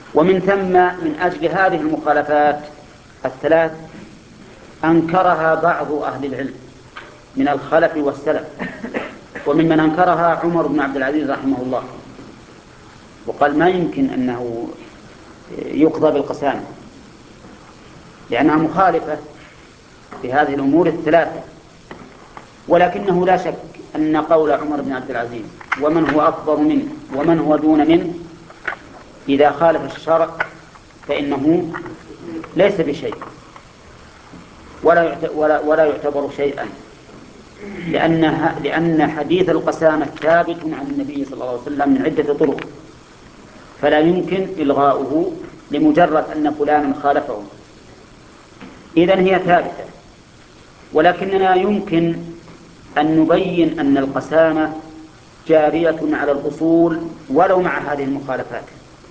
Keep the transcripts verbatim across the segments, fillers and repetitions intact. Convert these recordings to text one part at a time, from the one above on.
ومن ثم من أجل هذه المخالفات الثلاث أنكرها بعض أهل العلم من الخلف والسلف، وممن أنكرها عمر بن عبد العزيز رحمه الله، وقال ما يمكن أنه يقضى بالقسامة لأنها مخالفة في هذه الأمور الثلاثة. ولكنه لا شك أن قول عمر بن عبد العزيز ومن هو أكبر منه ومن هو دون منه إذا خالف الشرع فإنه ليس بشيء ولا ولا ولا يعتبر شيئا، لأن لأن حديث القسامة ثابت عن النبي صلى الله عليه وسلم من عدة طرق، فلا يمكن إلغاؤه لمجرد أن فلانا خالفه. إذن هي ثابتة، ولكننا يمكن أن نبين أن القسامة جارية على الأصول ولو مع هذه المخالفات.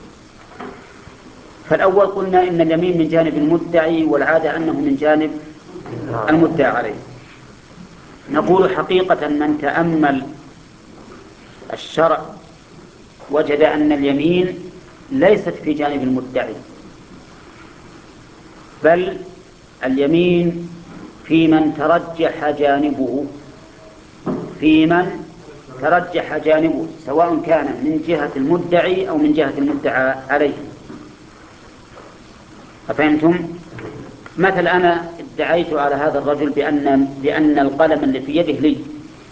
فالأول قلنا إن اليمين من جانب المدعي والعادة أنه من جانب المدعى عليه. نقول حقيقة من تأمل الشرع وجد أن اليمين ليست في جانب المدعي، بل اليمين في من ترجح جانبه في من ترجح جانبه سواء كان من جهة المدعي أو من جهة المدعى عليه. أفهمتم؟ مثل أنا ادعيت على هذا الرجل بأن, بأن القلم اللي في يده لي،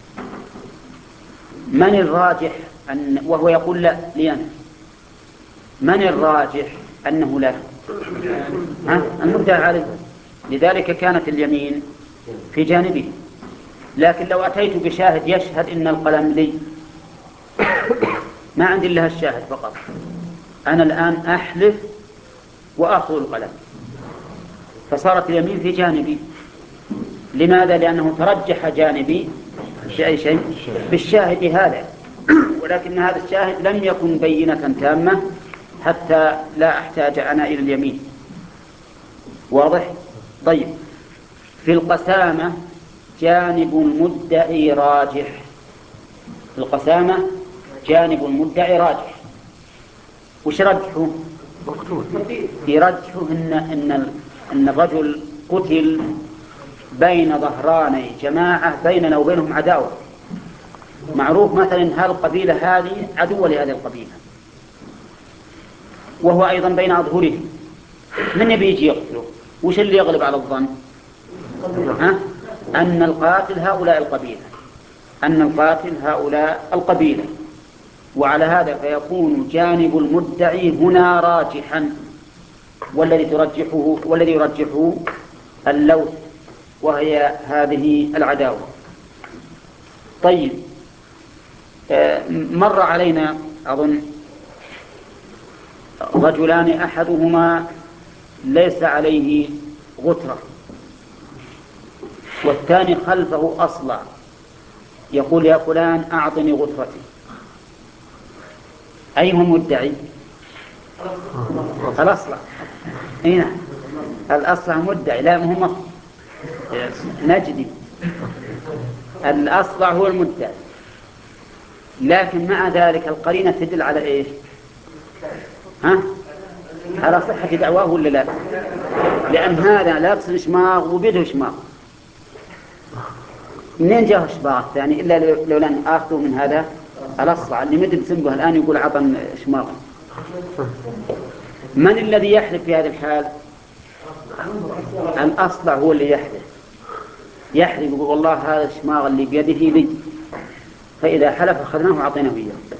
من الراجح أن وهو يقول لا لي أنا، من الراجح أنه لا؟ ها؟ المدعى عليه. لذلك كانت اليمين في جانبه. لكن لو أتيت بشاهد يشهد إن القلم لي، ما عندي لها الشاهد فقط، أنا الآن أحلف وأخذ القلم، فصارت اليمين في جانبي. لماذا؟ لأنه ترجح جانبي بأي شيء؟ بالشاهد هذا، ولكن هذا الشاهد لم يكن بينة تامة حتى لا أحتاج أنا إلى اليمين. واضح؟ طيب، في القسامة جانب المدعي راجح، في القسامة جانب المدعي راجح. وش رجحه؟ يرجحه إن, إن, إن الرجل قتل بين ظهراني جماعة بيننا وبينهم عداوة، معروف مثلا هذه القبيلة هذه عدوة لهذه القبيلة، وهو أيضا بين أظهرهم، من يبي يجي يقتله؟ وش اللي يغلب على الظن؟ ها؟ أن القاتل هؤلاء القبيلة أن القاتل هؤلاء القبيلة وعلى هذا فيكون جانب المدعي هنا راجحا، والذي ترجحه والذي يرجحه اللوث وهي هذه العداوة. طيب، مر علينا أظن رجلان أحدهما ليس عليه غترة والثاني خلفه أصلع، يقول يا فلان أعطني غترتي، أيهم مدعي؟ الأصلع. هنا الأصلع مدعي، لا مهم نجدي، الأصلع هو المدعي. لكن مع ذلك القرينة تدل على إيش؟ ها؟ على صحة دعواه ولا لا؟ لأن هذا لابس الشماغ وبيده شماغ، منين جاء الشماغ الثاني إلا لو لن آخذه من هذا الأصلع اللي مدد سنبه الآن يقول عطن شماغ. من الذي يحلف في هذه الحال؟ الأصلع هو اللي يحلف يحلف يقول والله هذا الشماغ اللي بيده لي، فإذا حلف أخذناه وعطيناه إياه.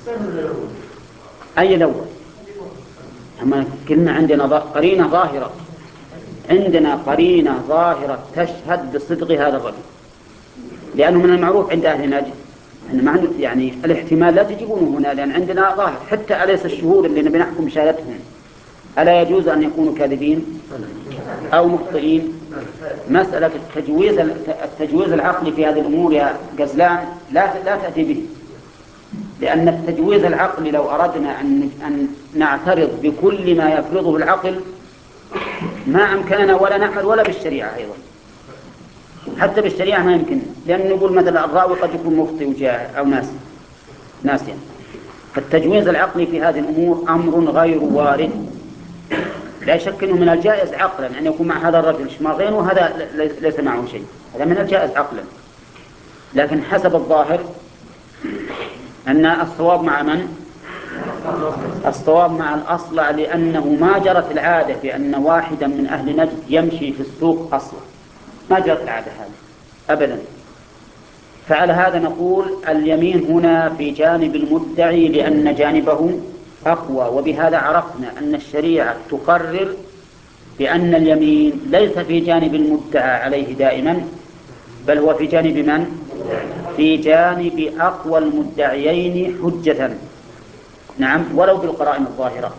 أي الأول؟ أما كلنا عندنا قرينة ظاهرة عندنا قرينة ظاهرة تشهد بصدق هذا الرجل، لأنه من المعروف عند أهل نجد أن معنى يعني الاحتمال لا تجيبونه هنا، لأن عندنا ظاهر. حتى أليس الشهود اللي نبي نحكم شهادتهم ألا يجوز أن يكونوا كاذبين أو مخطئين؟ مسألة التجويز التجويز العقلي في هذه الأمور يا غزلان لا لا تأتي به، لأن التجويز العقلي لو أردنا أن أن نعترض بكل ما يفرضه العقل ما أمكننا ولا نعمل ولا بالشريعة أيضا، حتى بالشريعة ما يمكن، لأن نقول مثلا الراوي قد يكون مخطئ وجاهل أو ناس ناسيا. فالتجويز العقلي في هذه الأمور أمر غير وارد، لا شك أنه من الجائز عقلا أن يكون مع هذا الرجل شماغين وهذا ليس معه شيء، هذا من الجائز عقلا. لكن حسب الظاهر أن الصواب مع من؟ الصواب مع الأصلع، لأنه ما جرت العادة بأن واحدا من أهل نجد يمشي في السوق أصلا، ما جرت العادة هذه أبدا. فعلى هذا نقول اليمين هنا في جانب المدعي لأن جانبه أقوى، وبهذا عرفنا أن الشريعة تقرر بأن اليمين ليس في جانب المدعى عليه دائما، بل هو في جانب من؟ في جانب أقوى المدعيين حجة، نعم، ولو بالقرائن الظاهرة.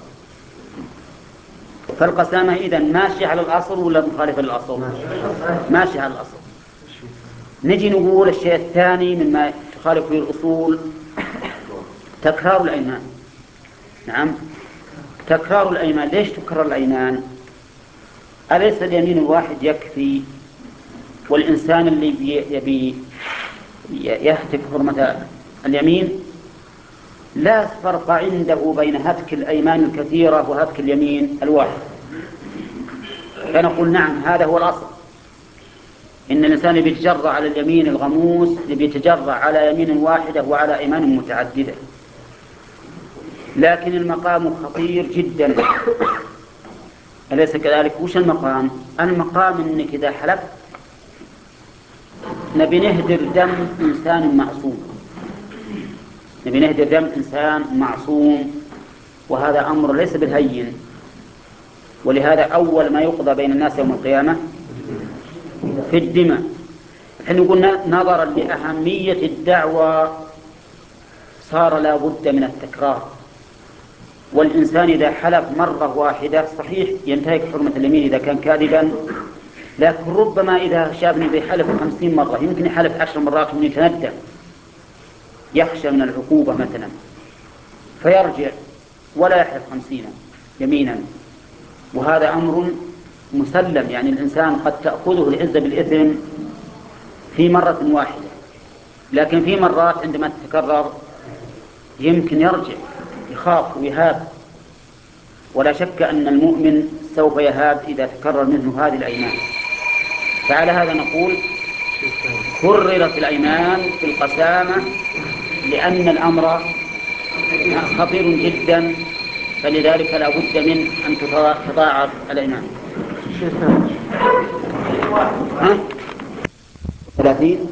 فالقسامة إذن ماشية على الأصل ولا مخالفة للأصل؟ ماشية على الأصل. نجي نقول الشيء الثاني مما تخالف فيه الأصول تكرار الأيمان. نعم، تكرار الأيمان. ليش تكرر الأيمان؟ أليس اليمين الواحد يكفي؟ والإنسان اللي يبي يهتك حرمة اليمين لا فرق عنده بين هتك الأيمان الكثيرة وهتك اليمين الواحد. فنقول نعم، هذا هو الأصل، إن الإنسان يتجرأ على اليمين الغموس، يتجرأ على يمين واحدة وعلى أيمان متعددة. لكن المقام خطير جدا، أليس كذلك؟ وش المقام؟ المقام إنك إذا حلفت نبي نهدر دم إنسان معصوم، نبي نهدر دم إنسان معصوم، وهذا أمر ليس بالهين. ولهذا أول ما يقضى بين الناس يوم القيامة في الدماء. نحن قلنا نظرا لأهمية الدعوة صار لا بد من التكرار. والإنسان إذا حلف مرة واحدة صحيح ينتهك حرمة اليمين إذا كان كاذبا، لكن ربما إذا شافني بحلف خمسين مرة يمكن يحلف عشر مرات من يتندم، يخشى من العقوبة مثلا فيرجع ولا يحلف خمسين يمينا. وهذا أمر مسلم، يعني الإنسان قد تأخذه العزة بالإثم في مرة واحدة، لكن في مرات عندما تتكرر يمكن يرجع يخاف ويهاب. ولا شك أن المؤمن سوف يهاب إذا تكرر منه هذه الأيمان. فعلى هذا نقول كررت الأيمان في القسامة لأن الأمر خطير جدا، فلذلك لا بد من أن تضاعف الأيمان. ثلاثين